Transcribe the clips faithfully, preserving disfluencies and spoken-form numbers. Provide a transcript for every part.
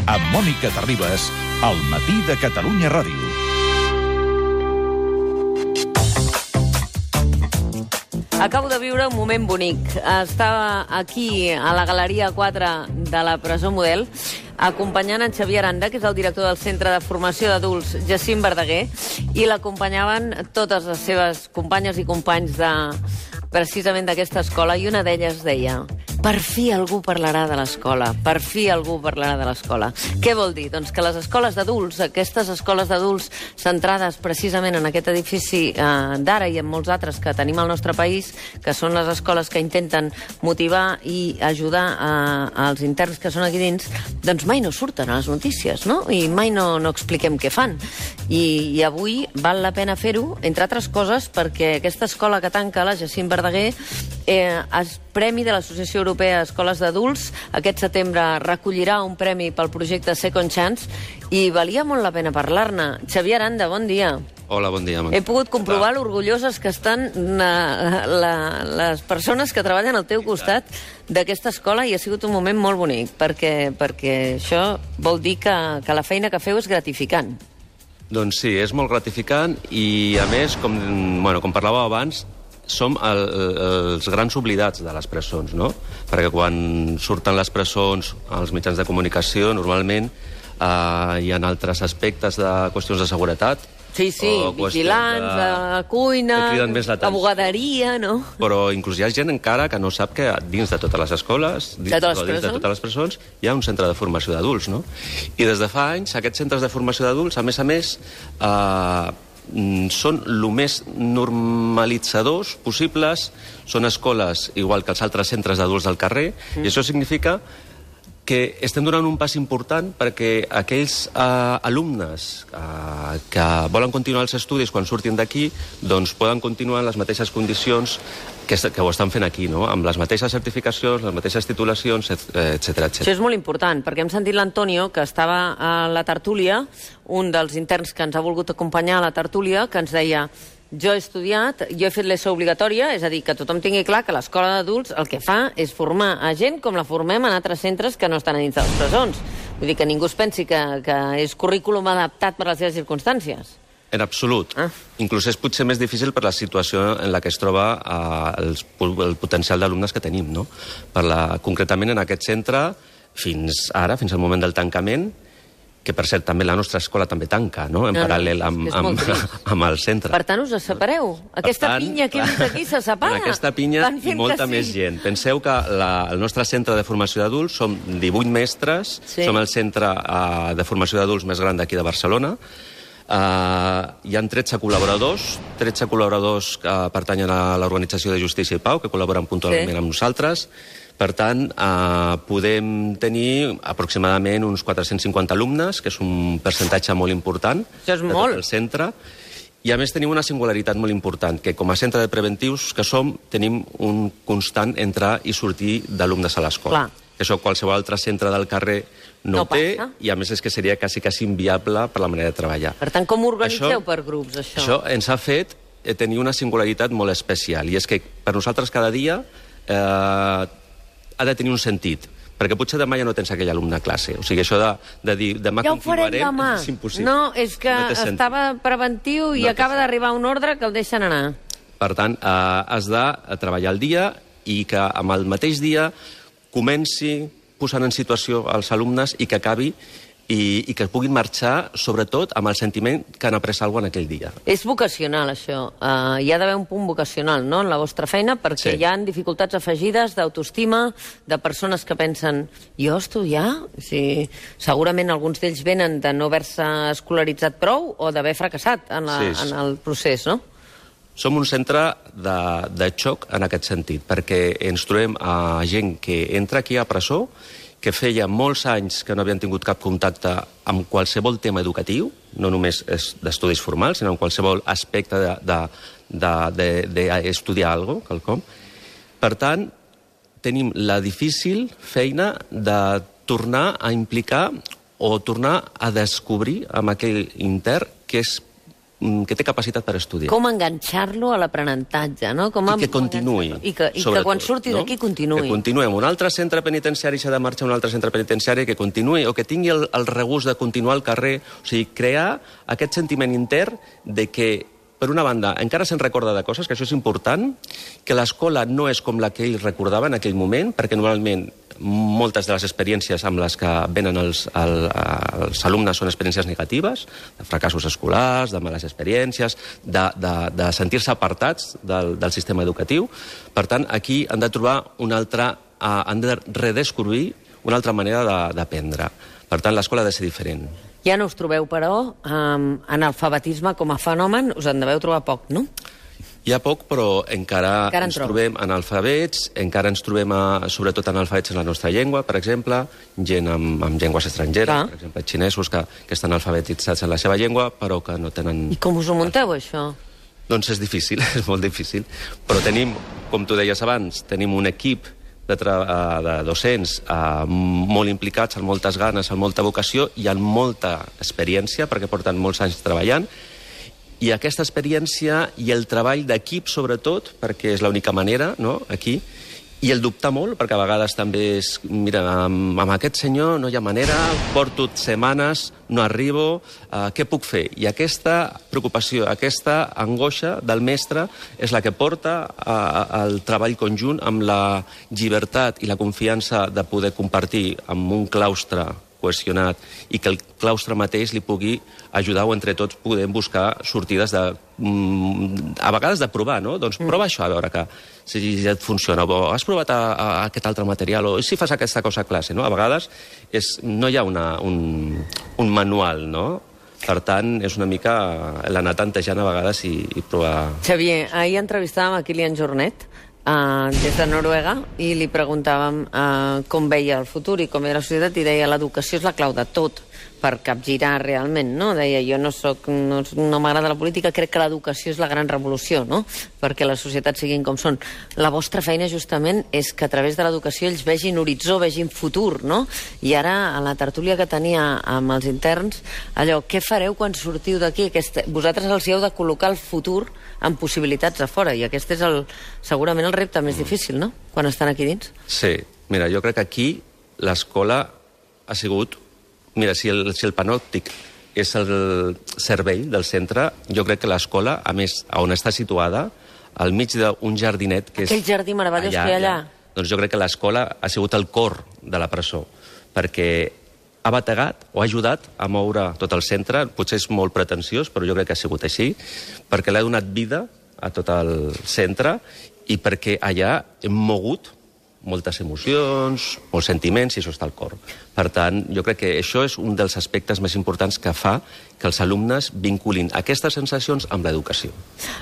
amb Mònica Terribas, al Matí de Catalunya Ràdio. Acabo de viure un moment bonic. Estava aquí, a la Galeria quatre de la Presó Model, acompanyant en Xavier Aranda, que és el director del Centre de Formació d'Adults Jacint Verdaguer, i l'acompanyaven totes les seves companyes i companys de, precisament d'aquesta escola, i una d'elles deia: per fi algú parlarà de l'escola, per fi algú parlarà de l'escola. Què vol dir? Doncs que les escoles d'adults, aquestes escoles d'adults centrades precisament en aquest edifici eh, d'ara i en molts altres que tenim al nostre país, que són les escoles que intenten motivar i ajudar eh, als interns que són aquí dins, doncs mai no surten a les notícies, no? I mai no, no expliquem què fan. I, I avui val la pena fer-ho, entre altres coses, perquè aquesta escola que tanca, la Jacint Verdaguer, eh, es premi de l'Associació Europea d'Escoles d'Adults. Aquest setembre recollirà un premi pel projecte Second Chance i valia molt la pena parlar-ne. Xavier Aranda, bon dia. Hola, bon dia. He pogut comprovar l'orgulloses que estan la, la, les persones que treballen al teu costat d'aquesta escola, i ha sigut un moment molt bonic, perquè, perquè això vol dir que, que la feina que feu és gratificant. Doncs sí, és molt gratificant i, a més, com, bueno, com parlàveu abans, som el, els grans oblidats de les presons, no? Perquè quan surten les presons als mitjans de comunicació, normalment eh, hi ha altres aspectes de qüestions de seguretat. Sí, sí, vigilants, de, de cuina, abogaderia, no? Però inclús hi ha gent encara que no sap que dins de totes les escoles, dins de, totes, dins de totes les presons, hi ha un centre de formació d'adults, no? I des de fa anys, aquests centres de formació d'adults, a més a més, eh, són el més normalitzadors possibles, són escoles igual que els altres centres d'adults del carrer, mm. i això significa que estem donant un pas important perquè aquells eh, alumnes eh, que volen continuar els estudis quan surtin d'aquí, doncs poden continuar en les mateixes condicions que, que ho estan fent aquí, no? Amb les mateixes certificacions, les mateixes titulacions, etcètera, etcètera. Això és molt important, perquè hem sentit l'Antonio, que estava a la tertúlia, un dels interns que ens ha volgut acompanyar a la tertúlia, que ens deia: jo he estudiat, jo he fet l'ESO obligatòria, és a dir, que tothom tingui clar que l'escola d'adults el que fa és formar a gent com la formem en altres centres que no estan a dins de les presons. Vull dir que ningú es pensi que, que és currículum adaptat per les seves circumstàncies. En absolut. Ah. Inclús és potser més difícil per la situació en la que es troba eh, el, el potencial d'alumnes que tenim, no? Per la, concretament en aquest centre, fins ara, fins al moment del tancament, que per cert també la nostra escola també tanca, no? En no, paral·lel amb, no, amb, amb el centre. Per tant, us separeu. Aquesta tant, pinya que hem vist aquí se separa. Aquesta pinya i molta sí. més gent. Penseu que la, el nostre centre de formació d'adults som divuit mestres, sí. som el centre uh, de formació d'adults més gran d'aquí de Barcelona. Uh, hi ha tretze col·laboradors, tretze col·laboradors que pertanyen a l'Organització de Justícia i Pau, que col·laboren puntualment sí. amb nosaltres. Per tant, eh, podem tenir aproximadament uns quatre-cents cinquanta alumnes, que és un percentatge molt important de tot el centre. I a més tenim una singularitat molt important, que com a centre de preventius que som, tenim un constant entrar i sortir d'alumnes a l'escola. Que això qualsevol altre centre del carrer no, no té, passa. I a més és que seria quasi, quasi inviable per la manera de treballar. Per tant, com ho organitzeu això, per grups, això? Això ens ha fet tenir una singularitat molt especial, i és que per nosaltres cada dia eh, ha de tenir un sentit, perquè potser demà ja no tens aquell alumne a classe. O sigui, això de, de dir demà ja continuarem demà. És impossible. No, és que no estava preventiu i no acaba d'arribar un ordre que el deixen anar. Per tant, eh, has de treballar el dia i que amb el mateix dia comenci posant en situació els alumnes i que acabi i, i que puguin marxar, sobretot, amb el sentiment que han après alguna cosa en aquell dia. És vocacional, això. Uh, hi ha d'haver un punt vocacional, no?, en la vostra feina, perquè sí. hi ha dificultats afegides d'autoestima, de persones que pensen: jo estudiar? Sí, segurament alguns d'ells venen de no haver-se escolaritzat prou o d'haver fracassat en, la, sí, sí. en el procés, no? Som un centre de, de xoc en aquest sentit, perquè ens trobem a gent que entra aquí a presó, que feia molts anys que no havien tingut cap contacte amb qualsevol tema educatiu, no només d'estudis formals, sinó en qualsevol aspecte d'estudiar alguna cosa, quelcom. Per tant, tenim la difícil feina de tornar a implicar o tornar a descobrir amb aquell intern que és que té capacitat per estudiar. Com enganxar-lo a l'aprenentatge, no? Com I que continuï. I que, i que quan surti no? d'aquí continuï. Que continuï en un altre centre penitenciari, s'ha de marxar a un altre centre penitenciari, que continuï, o que tingui el, el regust de continuar al carrer. O sigui, crear aquest sentiment intern de que, per una banda, encara se'n recorda de coses, que això és important, que l'escola no és com la que ell recordava en aquell moment, perquè normalment moltes de les experiències amb les que venen els, el, els alumnes són experiències negatives, de fracassos escolars, de males experiències, de, de, de sentir-se apartats del, del sistema educatiu. Per tant, aquí han de trobar una altra, uh, han de redescobrir una altra manera d'aprendre. Per tant, l'escola ha de ser diferent. Ja no us trobeu, però, amb analfabetisme com a fenomen, us en deveu trobar poc, no? Hi ha poc, però encara, encara ens trobo. trobem analfabets, encara ens trobem, a, sobretot, analfabets en la nostra llengua, per exemple, gent amb, amb llengües estrangeres, Clar. per exemple, xinesos que, que estan alfabetitzats en la seva llengua, però que no tenen... I com us ho munteu, això? Doncs és difícil, és molt difícil. Però tenim, com tu deies abans, tenim un equip de, de docents uh, molt implicats, amb moltes ganes, amb molta vocació i amb molta experiència, perquè porten molts anys treballant. I aquesta experiència i el treball d'equip, sobretot, perquè és l'única manera, no?, aquí, i el dubtar molt, perquè a vegades també és, mira, amb, amb aquest senyor no hi ha manera, porto setmanes, no arribo, uh, què puc fer? I aquesta preocupació, aquesta angoixa del mestre és la que porta al treball conjunt amb la llibertat i la confiança de poder compartir amb un claustre cohesionat i que el claustre mateix li pugui ajudar o entre tots podem buscar sortides de... a vegades de provar, no? Doncs prova això a veure que si ja et funciona, o has provat a, a aquest altre material, o si fas aquesta cosa a classe, no? A vegades és, no hi ha una, un, un manual, no? Per tant, és una mica l'anar tantejant a vegades i, i provar... Xavier, ahir entrevistàvem a Kilian Jornet, Uh, des de Noruega, i li preguntàvem uh, com veia el futur i com era la societat, i deia l'educació és la clau de tot per capgirar realment, no? Deia, jo no soc, no, no m'agrada la política, crec que l'educació és la gran revolució, no?, perquè les societats siguin com són. La vostra feina, justament, és que a través de l'educació ells vegin horitzó, vegin futur, no? I ara, a la tertúlia que tenia amb els interns, allò, què fareu quan sortiu d'aquí? Aquest... Vosaltres els hi heu de col·locar el futur amb possibilitats a fora, i aquest és el, segurament el repte més difícil, no?, quan estan aquí dins. Sí, mira, jo crec que aquí l'escola ha sigut... Mira, si el, si el panòptic és el servei del centre, jo crec que l'escola, a més, on està situada, al mig d'un jardinet... que és aquell jardí meravellós allà, que hi ha allà. allà. Doncs jo crec que l'escola ha sigut el cor de la presó, perquè ha bategat o ha ajudat a moure tot el centre, potser és molt pretensiós, però jo crec que ha sigut així, perquè l'ha donat vida a tot el centre i perquè allà hem mogut moltes emocions, molts sentiments, i això està al cor. Per tant, jo crec que això és un dels aspectes més importants que fa que els alumnes vinculin aquestes sensacions amb l'educació.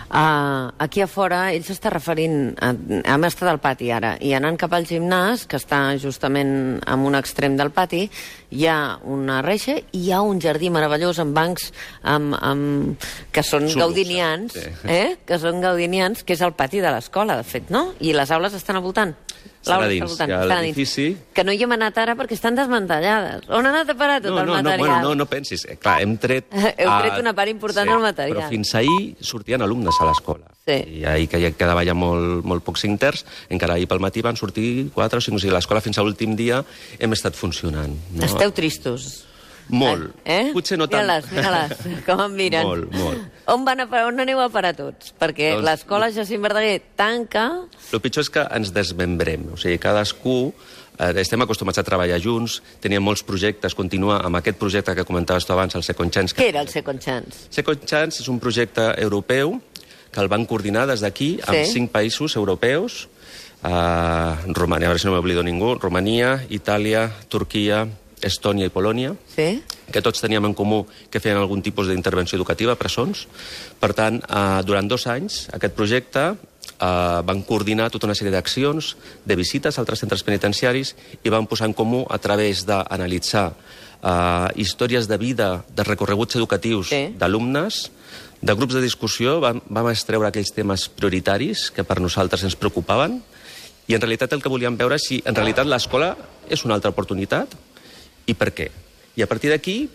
Uh, aquí a fora, ell s'està referint... A, hem estat al pati ara, i anant cap al gimnàs, que està justament en un extrem del pati, hi ha una reixa i hi ha un jardí meravellós amb bancs amb, amb, que són Solo, gaudinians, sí. eh? que són gaudinians, que és el pati de l'escola, de fet, no? I les aules estan al voltant. Estan a dins, hi ha l'edifici... Que no hi hem anat ara perquè estan desmantellades. On ha anat a parar tot no, el no, material? No, bueno, no, no pensis. Eh, clar, hem tret... Heu tret una part important sí, del material. Però fins ahir sortien alumnes a l'escola. Sí. I ahir que ja quedava ja molt, molt pocs interns, encara ahir pel matí van sortir quatre o cinc. O sigui, l'escola fins a l'últim dia hem estat funcionant. No? Esteu tristos. Molt. Eh? Potser no tant. Mira-les, mira-les, com em miren. Molt, molt. On, van a, on aneu a parar tots? Perquè doncs, l'escola Jacint Verdaguer tanca... El pitjor és que ens desmembrem. O sigui, cadascú... Eh, estem acostumats a treballar junts, teníem molts projectes, continua amb aquest projecte que comentaves tu abans, el Second Chance. Què era el Second Chance? Second Chance és un projecte europeu que el van coordinar des d'aquí sí. amb cinc països europeus, eh, Romania, a veure si no m'oblido ningú, Romania, Itàlia, Turquia, Estònia i Polònia, sí. que tots teníem en comú que feien algun tipus d'intervenció educativa a presons. Per tant, eh, durant dos anys, aquest projecte eh, van coordinar tota una sèrie d'accions, de visites a altres centres penitenciaris, i van posar en comú a través d'analitzar eh, històries de vida, de recorreguts educatius sí. d'alumnes, de grups de discussió, vam, vam extreure aquells temes prioritaris que per nosaltres ens preocupaven, i en realitat el que volíem veure és si en realitat l'escola és una altra oportunitat, i per què? I a partir d'aquí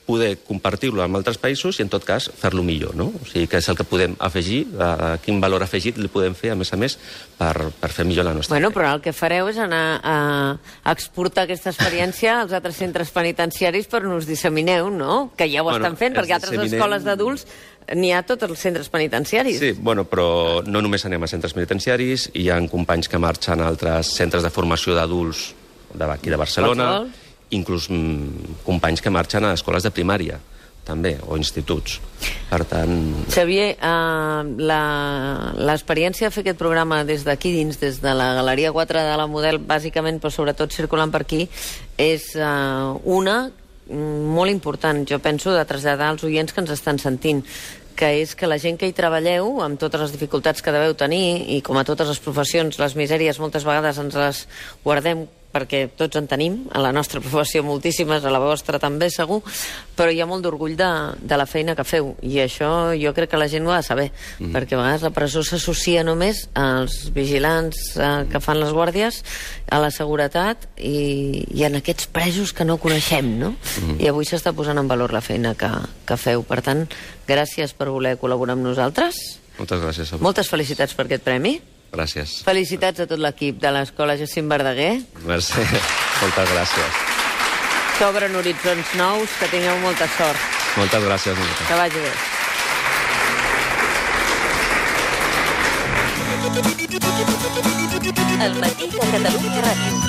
poder compartir-lo amb altres països i, en tot cas, fer-lo millor, no? O sigui, que és el que podem afegir, a quin valor afegit li podem fer, a més a més, per, per fer millor la nostra Bueno, però el que fareu és anar a, a exportar aquesta experiència als altres centres penitenciaris per on us dissemineu, no? Que ja ho Bueno, estan fent, perquè altres disseminem... escoles d'adults n'hi ha a tots els centres penitenciaris. Sí, bueno, però no només anem a centres penitenciaris, hi ha companys que marxen a altres centres de formació d'adults d'aquí de Barcelona, Qualsevol. inclús mm, companys que marxen a escoles de primària, també, o instituts. Per tant... Xavier, eh, l'experiència de fer aquest programa des d'aquí dins, des de la Galeria quatre de la Model, bàsicament, però sobretot circulant per aquí, és eh, una molt important, jo penso, de traslladar als oients que ens estan sentint, que és que la gent que hi treballeu, amb totes les dificultats que deveu tenir, i com a totes les professions, les misèries moltes vegades ens les guardem perquè tots en tenim, a la nostra professió moltíssimes, a la vostra també segur, però hi ha molt d'orgull de, de la feina que feu, i això jo crec que la gent ho ha de saber, mm. perquè a vegades la presó s'associa només als vigilants eh, que fan les guàrdies, a la seguretat i, i en aquests presos que no coneixem, no? Mm. I avui s'està posant en valor la feina que, que feu. Per tant, gràcies per voler col·laborar amb nosaltres. Moltes gràcies a Moltes felicitats per aquest premi. Gràcies. Felicitats a tot l'equip de l'Escola Jacint Verdaguer. Merci. Moltes gràcies. S'obren horitzons nous, que tingueu molta sort. Moltes gràcies. Moltes. Que vagi bé. El matí de Catalunya Ràdio.